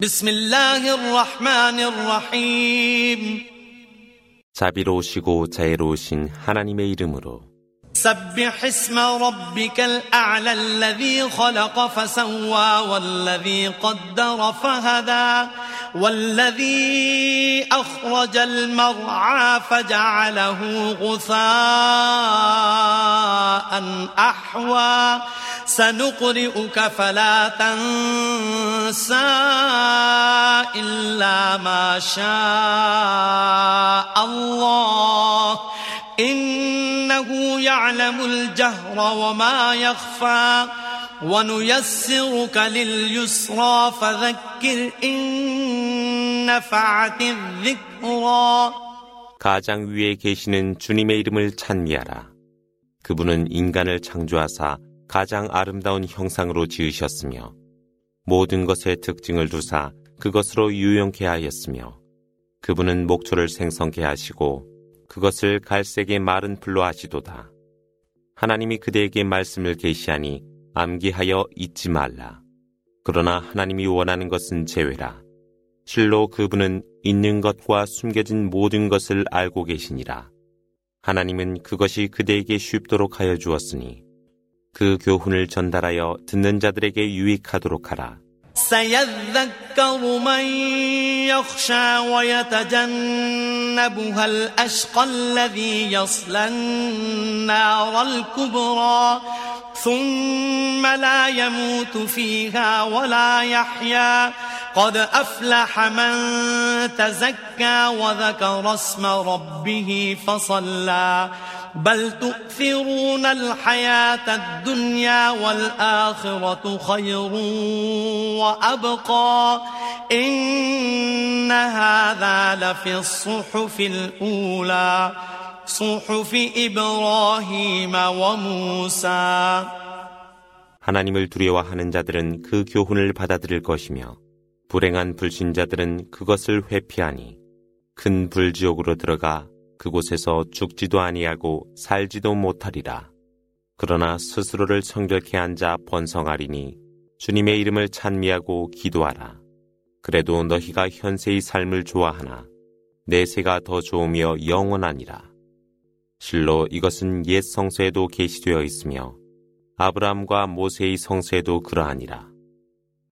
بسم الله الرحمن الرحيم 자비로우시고 자애로우신 하나님의 이름으로 سبح اسم ربك الأعلى الذي خلق فسوى والذي قدر فهدى والذي أخرج المرعى فجعله غثاء أحوى سنقرئك فلا تنسى إلا ما شاء الله إنه يعلم الجهر وما يخفى ونيسرك لليسرى فذكر إن نفعت الذكرى 가장 위에 계시는 주님의 이름을 찬미하라. 그분은 인간을 창조하사 가장 아름다운 형상으로 지으셨으며 모든 것의 특징을 두사 그것으로 유용케 하였으며 그분은 목초를 생성케 하시고 그것을 갈색의 마른 풀로 하시도다. 하나님이 그대에게 말씀을 계시하니 암기하여 잊지 말라. 그러나 하나님이 원하는 것은 제외라. 실로 그분은 있는 것과 숨겨진 모든 것을 알고 계시니라. 하나님은 그것이 그대에게 쉽도록 하여 주었으니 그 교훈을 전달하여 듣는 자들에게 유익하도록 하라. سيذكر من يخشى ويتجنبها الأشقى الذي يصلى النار الكبرى ثم لا يموت فيها ولا يحيا قد أفلح من تزكى وذكر اسم ربه فصلى بل تؤثرون الحياة الدنيا والآخرة خير وأبقى إن هذا لفي الصحف الأولى صحف إبراهيم وموسى 하나님을 두려워하는 자들은 그 교훈을 받아들일 것이며 불행한 불신자들은 그것을 회피하니 큰 불지옥으로 들어가 그곳에서 죽지도 아니하고 살지도 못하리라. 그러나 스스로를 성결케 한 자 번성하리니 주님의 이름을 찬미하고 기도하라. 그래도 너희가 현세의 삶을 좋아하나 내세가 더 좋으며 영원하니라. 실로 이것은 옛 성서에도 계시되어 있으며 아브라함과 모세의 성서에도 그러하니라.